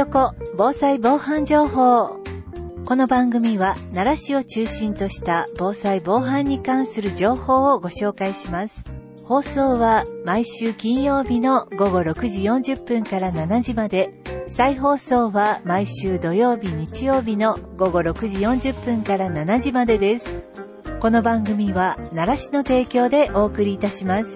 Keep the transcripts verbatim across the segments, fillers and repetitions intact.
こ防災防犯情報。この番組は奈良市を中心とした防災防犯に関する情報をご紹介します。放送は毎週金曜日のごごろくじよんじゅっぷんからしちじまで、再放送は毎週土曜日日曜日のごごろくじよんじゅっぷんからしちじまでです。この番組は奈良市の提供でお送りいたします。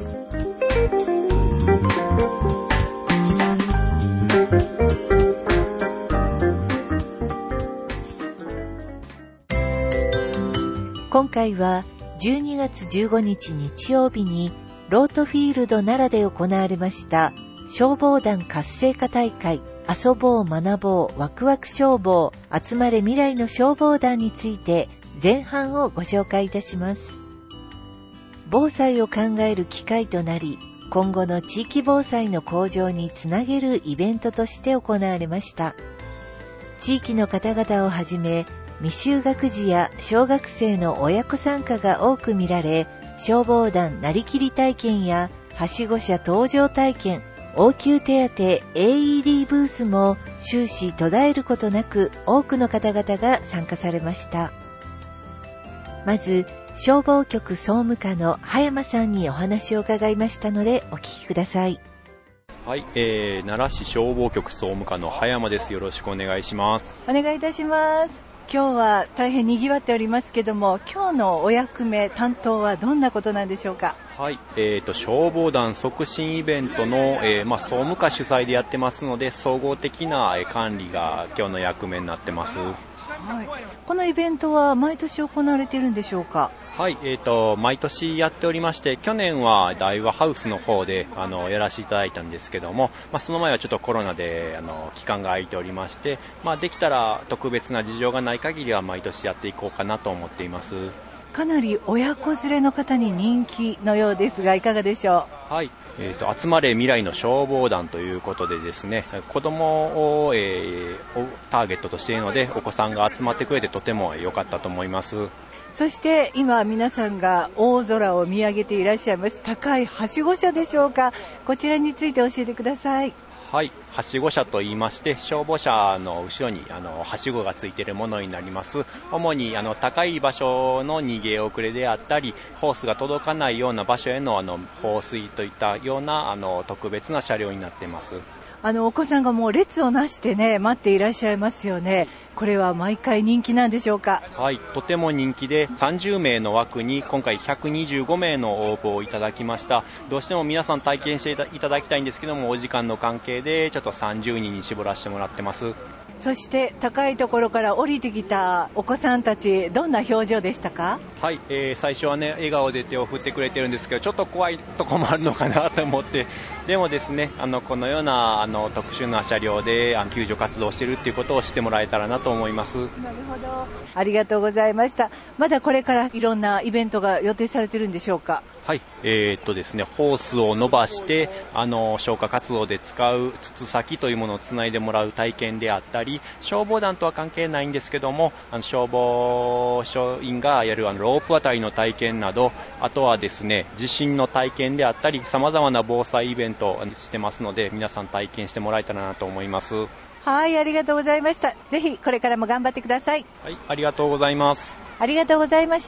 今回はじゅうにがつじゅうごにち日曜日にロートフィールド奈良で行われました消防団活性化大会遊ぼう学ぼうワクワク消防集まれ未来の消防団について前半をご紹介いたします。防災を考える機会となり、今後の地域防災の向上につなげるイベントとして行われました。地域の方々をはじめ、未就学児や小学生の親子参加が多く見られ、消防団なりきり体験やはしご車登場体験、応急手当 エーイーディー ブースも終始途絶えることなく多くの方々が参加されました。まず、消防局総務課の葉山さんにお話を伺いましたのでお聞きください。 はい、えー、奈良市消防局総務課の葉山です。よろしくお願いします。 お願いいたします。今日は大変賑わっておりますけども、今日のお役目担当はどんなことなんでしょうか？ はい、えーと、消防団促進イベントの、えーまあ、総務課主催でやってますので、総合的な管理が今日の役目になってます。 はい、このイベントは毎年行われているんでしょうか？ はい、えーと、毎年やっておりまして、去年は大和ハウスの方であのやらせていただいたんですけども、まあ、その前はちょっとコロナであの期間が空いておりまして、まあ、できたら特別な事情がない限りは毎年やっていこうかなと思っています。 かなり親子連れの方に人気のようですが、いかがでしょう？はい、えーと、集まれ未来の消防団ということでですね、子供を、えー、ターゲットとしているので、お子さんが集まってくれてとても良かったと思います。 そして今皆さんが大空を見上げていらっしゃいます高いはしご車でしょうか？こちらについて教えてください。 はい、はしご車と言いまして、消防車の後ろにあのはしごがついているものになります。主にあの高い場所の逃げ遅れであったり、ホースが届かないような場所へのあの放水といったようなあの特別な車両になっています。 あのお子さんがもう列をなしてね待っていらっしゃいますよね。これは毎回人気なんでしょうか？ はい、とても人気でさんじゅうめいの枠に今回ひゃくにじゅうごめいの応募をいただきました。どうしても皆さん体験していただきたいんですけども、お時間の関係でちょっとさんじゅうにんに絞らせてもらってます。 そして高いところから降りてきたお子さんたち、どんな表情でしたか？ はい、えー、最初はね笑顔で手を振ってくれてるんですけど、ちょっと怖いとこもあるのかなと思って、でもですね、あのこのようなあの特殊な車両であの救助活動をしているっていうことを知ってもらえたらなと思います。なるほど、ありがとうございました。まだこれからいろんなイベントが予定されてるんでしょうか？ はい、えー、っとですね、ホースを伸ばしてあの消火活動で使う筒先というものをつないでもらう体験であったり、消防団とは関係ないんですけども、あの消防署員がやるあのロープ渡りの体験など、あとはですね地震の体験であったり、様々な防災イベントをしてますので、皆さん体験してもらえたらなと思います。 はい、ありがとうございました。ぜひこれからも頑張ってください。 はい、ありがとうございます。 ありがとうございました。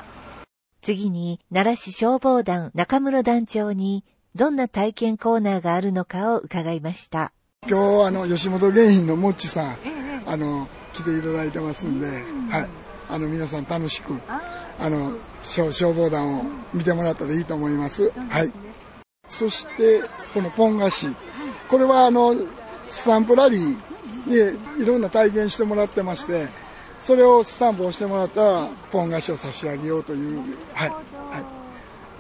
次に奈良市消防団中室団長にどんな体験コーナーがあるのかを伺いました。 今日あの吉本芸人のもっちさん、あの来ていただいてますんで、はい、あの皆さん楽しくあの 消, 消防団を見てもらったらいいと思います。はい。そしてこのポン菓子、これはあのスタンプラリーでいろんな体験してもらってまして、それをスタンプをしてもらったらポン菓子を差し上げようという、はいはい。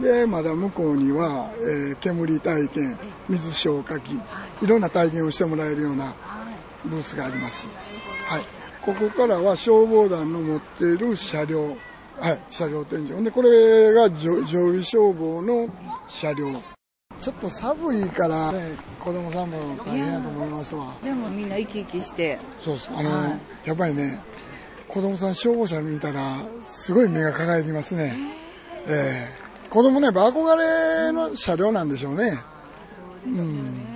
でまだ向こうには、えー、煙体験、水消火器、いろんな体験をしてもらえるようなブースがあります。はい。ここからは消防団の持っている車両、はい、車両展示で、これが常備消防の車両。ちょっと寒いから、ね、子供さんも大変だと思いますわ。 でもみんな生き生きして。 そうです。あの、はい、やっぱりね、子供さん消防車見たらすごい目が輝きますね。えー、子供ね、憧れの車両なんでしょうね。うん。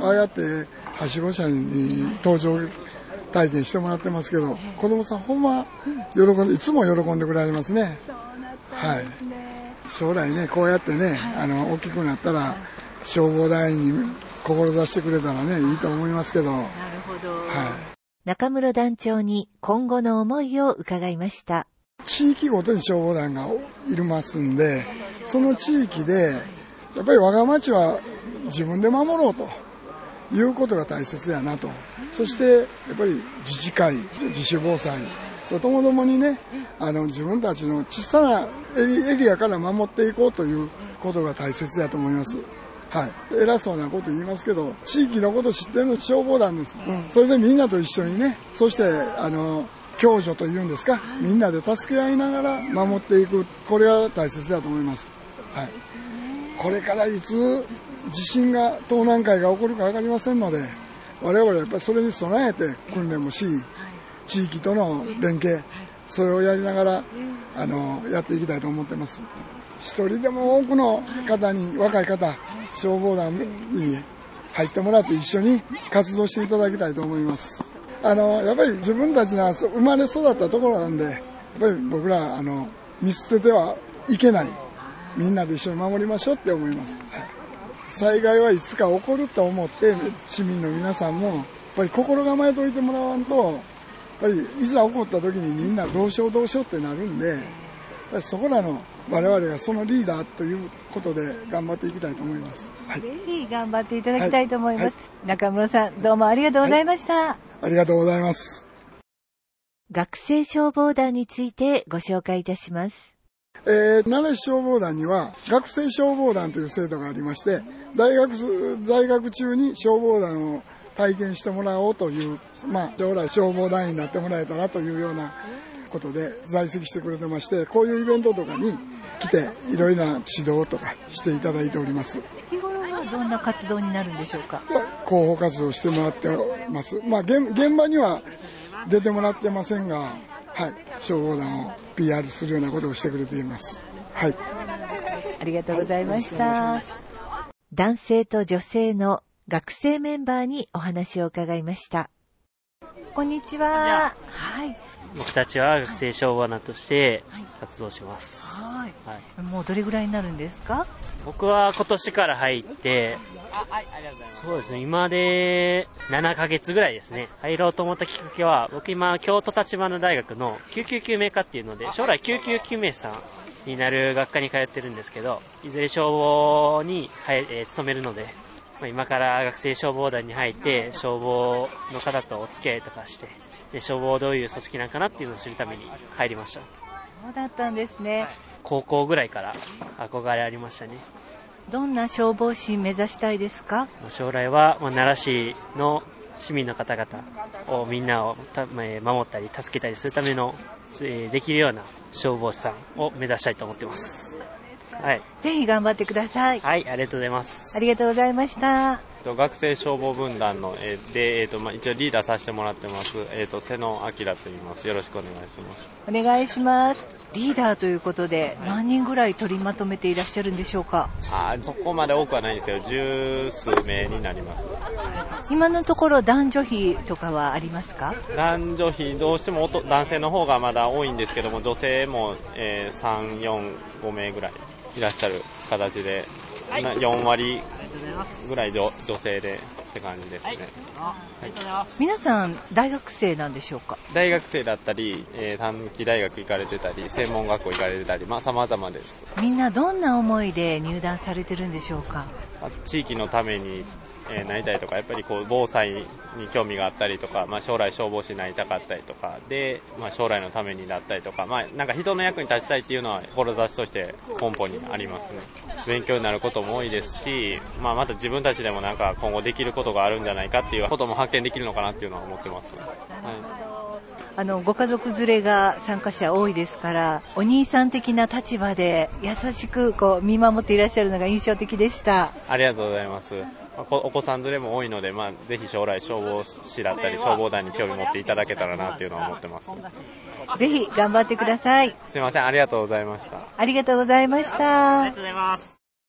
ああやってはしご車に登場体験してもらってますけど、子供さんほんま喜んで、いつも喜んでくれますね。はい。将来ね、こうやってね、あの大きくなったら消防団員に志してくれたらね、いいと思いますけど。なるほど。はい。中室団長に今後の思いを伺いました。 地域ごとに消防団がいますんで、その地域でやっぱり我が町は自分で守ろうということが大切やなと。そしてやっぱり自治会、自主防災とともどもにね、あの自分たちの小さなエリ、エリアから守っていこうということが大切だと思います。はい。偉そうなこと言いますけど、地域のこと知ってるの消防団です。うん。それでみんなと一緒にね、そしてあの共助というんですか、みんなで助け合いながら守っていく、これが大切だと思います。はい。これからいつ地震が、東南海が起こるか分かりませんので、我々はやっぱりそれに備えて訓練もし、地域との連携、それをやりながらあのやっていきたいと思ってます。一人でも多くの方に、若い方、消防団に入ってもらって一緒に活動していただきたいと思います。あのやっぱり自分たちが生まれ育ったところなんで、やっぱり僕らあの見捨ててはいけない。みんなで一緒に守りましょうって思います。はい、災害はいつか起こると思って、市民の皆さんもやっぱり心構えておいてもらわんと、やっぱりいざ起こった時にみんなどうしようどうしようってなるんで、そこらの我々がそのリーダーということで頑張っていきたいと思います。はい、 ぜひ頑張っていただきたいと思います。はいはい、中室さん、どうもありがとうございました。はい、 ありがとうございます。 学生消防団についてご紹介いたします。 えー、奈良市消防団には学生消防団という制度がありまして、大学在学中に消防団を体験してもらおうという、まあ、将来消防団員になってもらえたらというようなことで在籍してくれてまして、こういうイベントとかに来ていろいろな指導とかしていただいております。 日頃はどんな活動になるんでしょうか。 広報活動してもらってます。まあ、現, 現場には出てもらってませんが、はい、消防団を ピーアール するようなことをしてくれています。はい。 ありがとうございました。はい、男性と女性の学生メンバーにお話を伺いました。こんにちは。はい。 僕たちは学生消防団として活動します。 はい。はい、もうどれぐらいになるんですか？ 僕は今年から入って、そうですね、今でななかげつぐらいですね。入ろうと思ったきっかけは、僕今京都立花大学の救急救命科っていうので、将来救急救命士さんになる学科に通ってるんですけど、いずれ消防に、えー、勤めるので、まあ、今から学生消防団に入って消防の方とお付き合いとかして、で消防どういう組織なんかなっていうのを知るために入りました。 そうだったんですね。 高校ぐらいから憧れありましたね。 どんな消防士目指したいですか？ 将来は、まあ、奈良市の市民の方々をみんなをた、まあ、守ったり助けたりするための、えー、できるような消防士さんを目指したいと思ってます。はい。 ぜひ頑張ってください。 はい、ありがとうございます。 ありがとうございました。 学生消防分団の、えー、で、えーとまあ、一応リーダーさせてもらってます、えーと、瀬野明と言います。よろしくお願いします。 お願いします。リーダーということで何人ぐらい取りまとめていらっしゃるんでしょうか？ あ、そこまで多くはないんですけど、十数名になります。 今のところ男女比とかはありますか？ 男女比どうしても男性の方がまだ多いんですけども、女性も、えー、さん、よん、ごめいぐらいいらっしゃる形で、はい、よんわりぐらい 女, 女性でって感じですね。はい、 皆さん大学生なんでしょうか？ 大学生だったり、えー、短期大学行かれてたり、専門学校行かれてたり、まあ様々です。 みんなどんな思いで入団されてるんでしょうか？ 地域のために、えー、なりたいとか、やっぱりこう防災に興味があったりとか、まあ、将来消防士になりたかったりとかで、まあ、将来のためになったりとか、まあ、なんか人の役に立ちたいっていうのは志として根本にありますね。勉強になることも多いですし、まあ、また自分たちでもなんか今後できることがあるんじゃないかっていうことも発見できるのかなっていうのは思ってます、ね。はい、 あのご家族連れが参加者多いですから、お兄さん的な立場で優しくこう見守っていらっしゃるのが印象的でした。 ありがとうございます。お子さん連れも多いので、まあ、ぜひ将来消防士だったり消防団に興味持っていただけたらなっていうのは思ってます。 ぜひ頑張ってください。 すいません、ありがとうございました。 ありがとうございました。 ありがとうございます。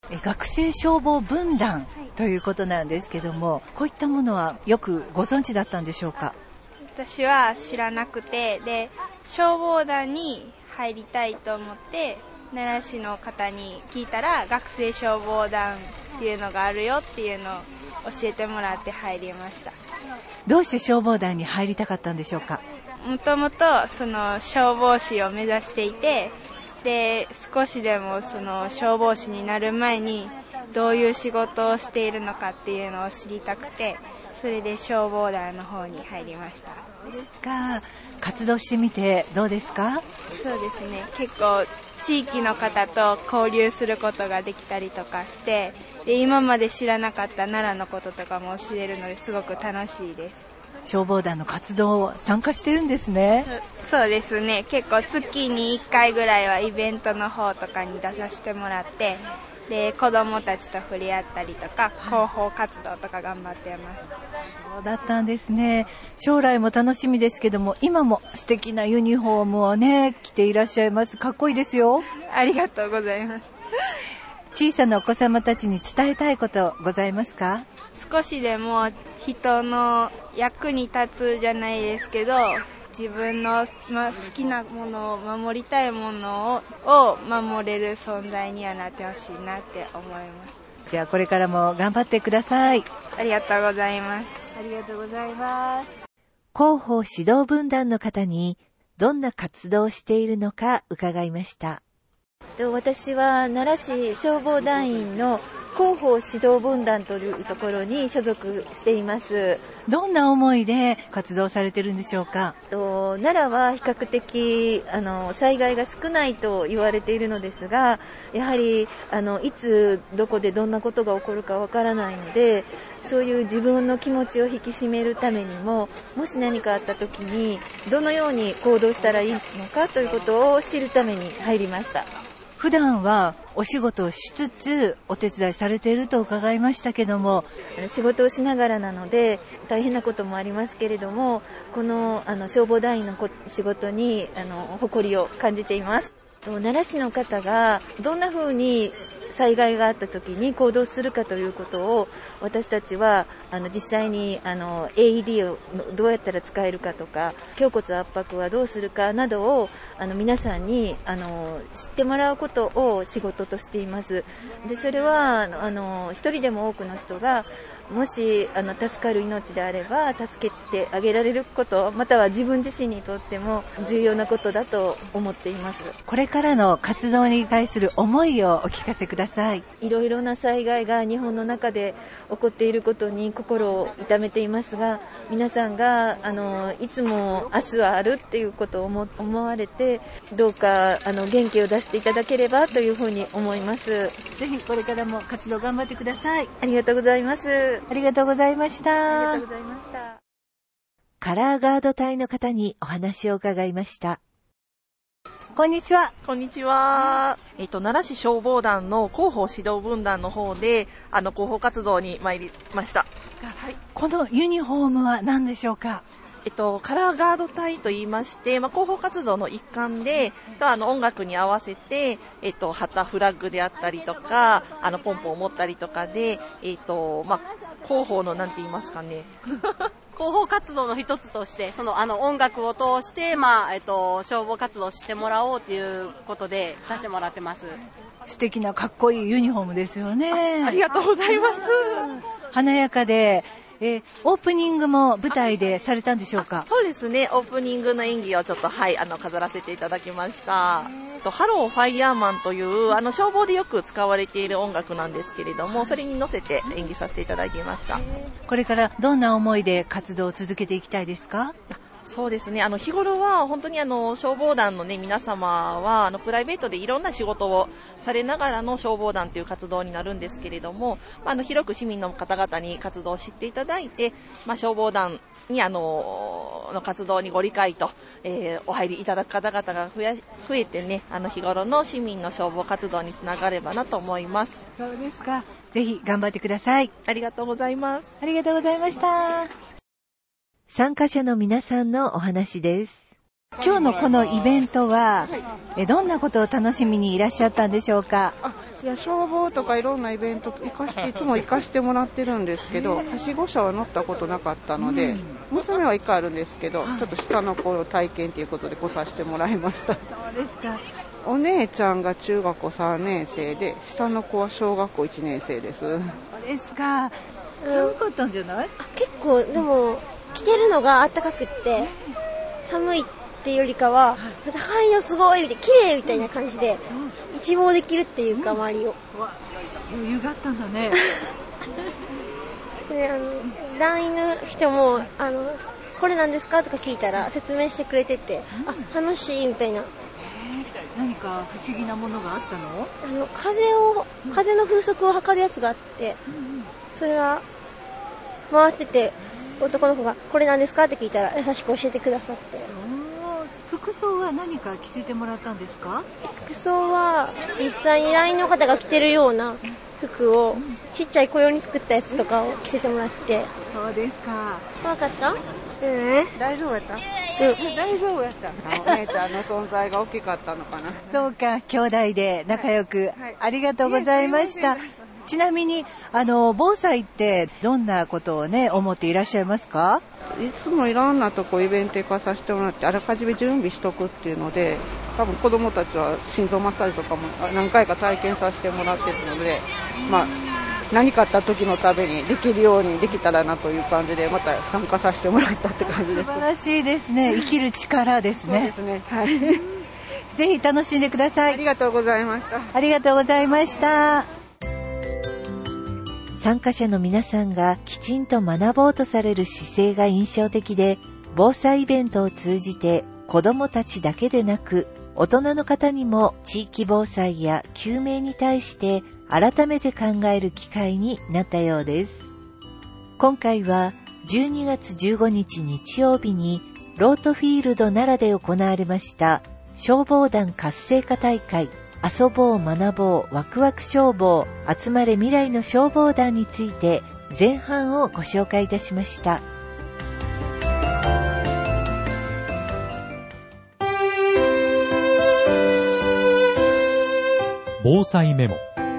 学生消防分団ということなんですけども、こういったものはよくご存知だったんでしょうか？ 私は知らなくて、で、消防団に入りたいと思って、奈良市の方に聞いたら、学生消防団っていうのがあるよっていうのを教えてもらって入りました。 どうして消防団に入りたかったんでしょうか？ もともとその消防士を目指していて、で、少しでもその消防士になる前にどういう仕事をしているのかっていうのを知りたくて、それで消防団の方に入りました。 そうですか。活動してみてどうですか？ そうですね。結構地域の方と交流することができたりとかして、で、今まで知らなかった奈良のこととかも教えるのですごく楽しいです。 消防団の活動を参加してるんですね。 そうですね。結構月にいっかいぐらいはイベントの方とかに出させてもらって、で、子供たちと触れ合ったりとか、広報活動とか頑張ってます。 そうだったんですね。将来も楽しみですけども、今も素敵なユニフォームをね、着ていらっしゃいます。かっこいいですよ。 ありがとうございます。 小さなお子様たちに伝えたいことございますか？ 少しでも人の役に立つじゃないですけど、自分の、まあ、好きなものを守りたいものを、を守れる存在にはなってほしいなって思います。 じゃあこれからも頑張ってください。 ありがとうございます。 ありがとうございます。広報指導分団の方にどんな活動をしているのか伺いました。 私は奈良市消防団員の広報指導分団というところに所属しています。 どんな思いで活動されてるんでしょうか？ と奈良は比較的あの災害が少ないと言われているのですが、やはりあのいつどこでどんなことが起こるかわからないので、そういう自分の気持ちを引き締めるためにも、もし何かあった時にどのように行動したらいいのかということを知るために入りました。 普段はお仕事をしつつお手伝いされていると伺いましたけども、 仕事をしながらなので大変なこともありますけれども、この、あの消防団員の仕事にあの誇りを感じています。奈良市の方がどんな風に災害があった時に行動するかということを、私たちはあの実際にあの エーイーディー をどうやったら使えるかとか、胸骨圧迫はどうするかなどをあの皆さんにあの知ってもらうことを仕事としています。で、それはあの一人でも多くの人がもしあの助かる命であれば助けてあげられること、または自分自身にとっても重要なことだと思っています。 これからの活動に対する思いをお聞かせください。 いろいろな災害が日本の中で起こっていることに心を痛めていますが、皆さんがあのいつも明日はあるっていうことを思、思われて、どうかあの元気を出していただければというふうに思います。 ぜひこれからも活動頑張ってください。 ありがとうございます。 ありがとうございました。 ありがとうございました。 カラーガード隊の方にお話を伺いました。こんにちは。 こんにちは。えっと、奈良市消防団の広報指導分団の方で、あの、広報活動に参りました。 はい。このユニフォームは何でしょうか？ えっと、カラーガード隊と言いまして、まあ、広報活動の一環で、とあの音楽に合わせて、えっと、旗フラッグであったりとか、あのポンポンを持ったりとかで、えっと、まあ、広報のなんて言いますかね。 広報活動の一つとして、そのあの音楽を通して、まあえっと、消防活動をしてもらおうということでさせてもらってます。 素敵なかっこいいユニフォームですよね。 あ、ありがとうございます。 華やかで、えー、オープニングも舞台でされたんでしょうか？ そうですね、オープニングの演技をちょっと、はい、あの飾らせていただきました。ハローファイヤーマンというあの消防でよく使われている音楽なんですけれども、それに乗せて演技させていただきました。 これからどんな思いで活動を続けていきたいですか？ そうですね、あの日頃は本当にあの消防団の、ね、皆様はあのプライベートでいろんな仕事をされながらの消防団という活動になるんですけれども、まあ、あの広く市民の方々に活動を知っていただいて、まあ、消防団にあのの活動にご理解と、えー、お入りいただく方々が増や増えてね、あの日頃の市民の消防活動につながればなと思います。 そうですか。ぜひ頑張ってください。 ありがとうございます。 ありがとうございました。参加者の皆さんのお話です。 今日のこのイベントは、えどんなことを楽しみにいらっしゃったんでしょうか？ あ、いや、消防とかいろんなイベント活かして、いつも活かしてもらってるんですけど、はしご車は乗ったことなかったので、うん、娘はいっかいあるんですけど、ちょっと下の子を体験ということで来させてもらいました。 そうですか。 お姉ちゃんが中学校さんねん生で、下の子は小学校いちねん生です。そうですか。寒かったんじゃない？ あ、結構、でも、着てるのが暖かくって、寒いっていうよりかは、範囲をすごい、綺麗みたいな感じで、一望できるっていうか、周りを。 余裕があったんだね。 で、あの、団員の人も、あの、これなんですかとか聞いたら説明してくれてて、あ、楽しいみたいな。 何か不思議なものがあったの？ あの、風を、風の風速を測るやつがあって、それは、回ってて、男の子が、これなんですかって聞いたら、優しく教えてくださって。 服装は何か着せてもらったんですか？ 服装は、実際に団員の方が着てるような服を、ちっちゃい子用に作ったやつとかを着せてもらって。 そうですか。 怖かった？うん。 大丈夫やった？うん。大丈夫やった。お姉ちゃんの存在が大きかったのかな。 そうか、兄弟で仲良く、はいはい、ありがとうございました。ちなみに、あの、防災ってどんなことをね、思っていらっしゃいますか？ いつもいろんなとこイベント行かさせてもらって、あらかじめ準備しとくっていうので、多分子供たちは心臓マッサージとかも何回か体験させてもらってるので、まあ、何かあった時のためにできるようにできたらなという感じで、また参加させてもらったって感じです。 素晴らしいですね。生きる力ですね。 そうですね。はい。 ぜひ楽しんでください。 ありがとうございました。 ありがとうございました。参加者の皆さんがきちんと学ぼうとされる姿勢が印象的で、防災イベントを通じて子どもたちだけでなく、大人の方にも地域防災や救命に対して改めて考える機会になったようです。今回はじゅうにがつじゅうごにち日曜日にロートフィールド奈良で行われました消防団活性化大会遊ぼう学ぼうワクワク消防集まれ未来の消防団について前半をご紹介いたしました。 防災メモ。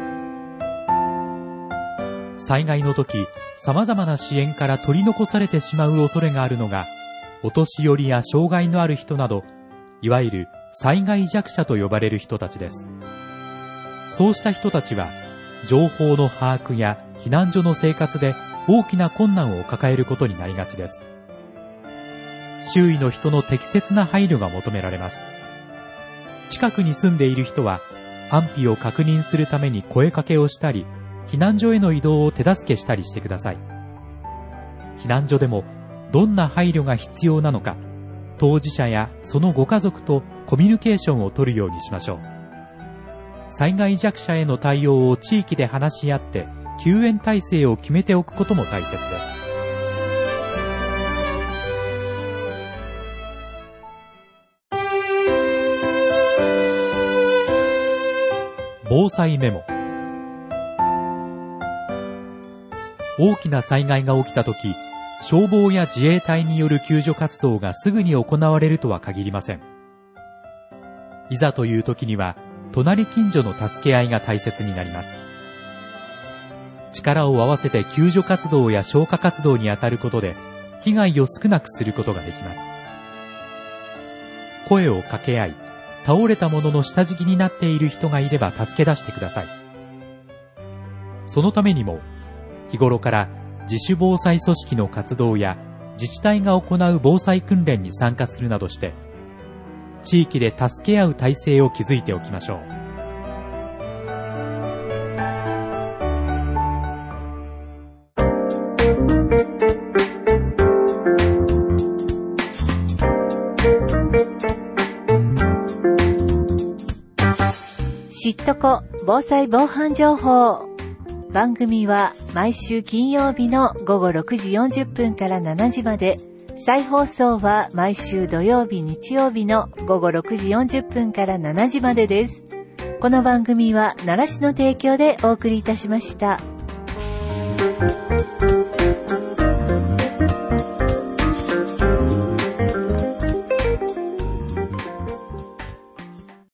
災害の時、様々な支援から取り残されてしまう恐れがあるのが、お年寄りや障害のある人など、いわゆる災害弱者と呼ばれる人たちです。そうした人たちは、情報の把握や避難所の生活で大きな困難を抱えることになりがちです。周囲の人の適切な配慮が求められます。近くに住んでいる人は、安否を確認するために声かけをしたり、避難所への移動を手助けしたりしてください。避難所でもどんな配慮が必要なのか、当事者やそのご家族とコミュニケーションを取るようにしましょう。災害弱者への対応を地域で話し合って救援体制を決めておくことも大切です。防災メモ。大きな災害が起きたとき、消防や自衛隊による救助活動がすぐに行われるとは限りません。いざという時には、隣近所の助け合いが大切になります。力を合わせて救助活動や消火活動に当たることで、被害を少なくすることができます。声を掛け合い、倒れたものの下敷きになっている人がいれば助け出してください。そのためにも、日頃から自主防災組織の活動や自治体が行う防災訓練に参加するなどして、地域で助け合う体制を築いておきましょう。 知っとこ防災防犯情報。番組は毎週金曜日のごごろくじよんじゅっぷんからしちじまで、再放送は毎週土曜日日曜日のごごろくじよんじゅっぷんからしちじまでです。この番組は奈良市の提供でお送りいたしました。